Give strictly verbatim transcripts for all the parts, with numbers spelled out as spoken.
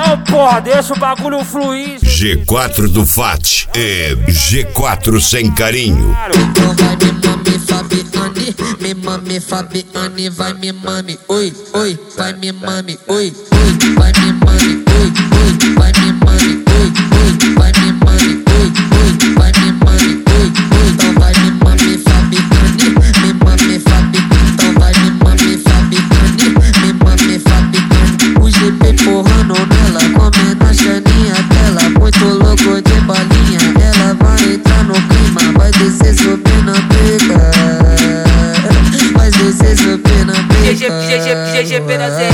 não, porra, deixa o bagulho fluir. G quatro do Fat é G quatro sem carinho. Então vai me mame, Fabiane, me mame, Fabiane, vai me mame, oi, oi, vai me mame, oi, oi, vai me mame, oi, oi, vai me mame, oi, oi, vai me mame, oi, oi, vai me mame, oi, oi, então vai me mame, Fabiane, me mame, Fabiane, então vai me mame, Fabiane, me mame, Fabiane, o G P porrando nela, comendo a chaninha dela, muito louco de balinha, ela vai entrar no clima, vai descer subir na pica, vai descer subir na pica. G G, G G, G G P na zé.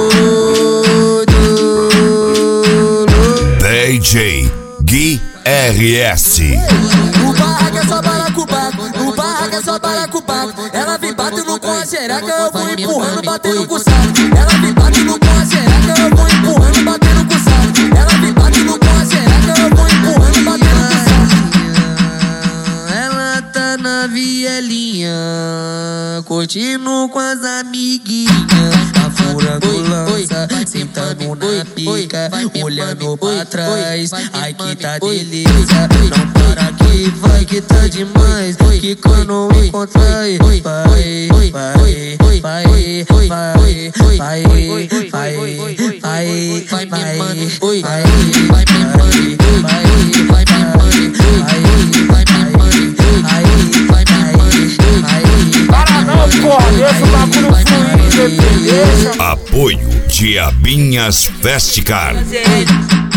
D J Gui R S. O barraco é só balacobaco, o barraco é só balacobaco. Ela vem batendo com a xereca, eu vou empurrando, batendo com o saco. Ela vem batendo com a xereca, eu vou empurrando, batendo com o saco. Ela vem batendo com a xereca, eu vou empurrando, batendo com o saco. Ela tá na vielinha, curtindo com as amiguinhas. Tá furando lança, sentando na pica, olhando pra trás. Ai que tá delícia, não para que vai que tá demais. Que quando encontrar, vai, vai, vai, vai, vai, vai, vai, vai, vai, vai, vai, me mame, oi, vai, vai me mame, vai, vai me mame, vai, vai me mame, vai, vai me mame, vai. Para não, porra, deixa o bagulho fluir, G P, deixa. Apoio Diabinhas Festcar. Zé.